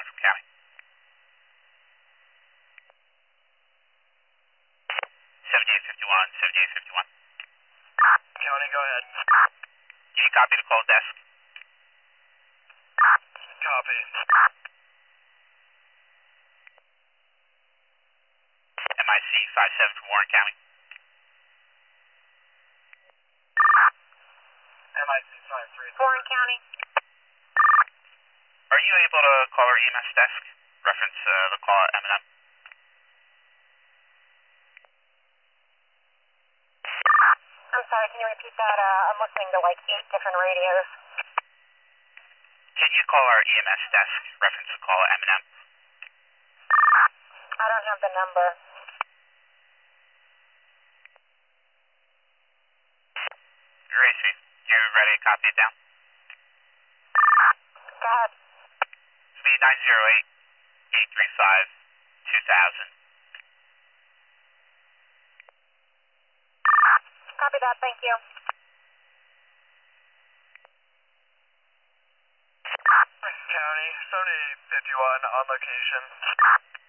from County. 7851, 7851. County, go ahead. Can you copy the call desk? Copy. MIC 57 for Warren County. MIC 53. Warren County. Are you able to call our EMS desk? Reference the call at M&M. I'm sorry, can you repeat that? I'm listening to like 8 different radios. Can you call our EMS desk? Reference the call at M&M. I don't have the number. Gracie, you ready to copy it down? Go ahead. Speed 908-835-2000. Copy that, thank you. County, 7851 on location.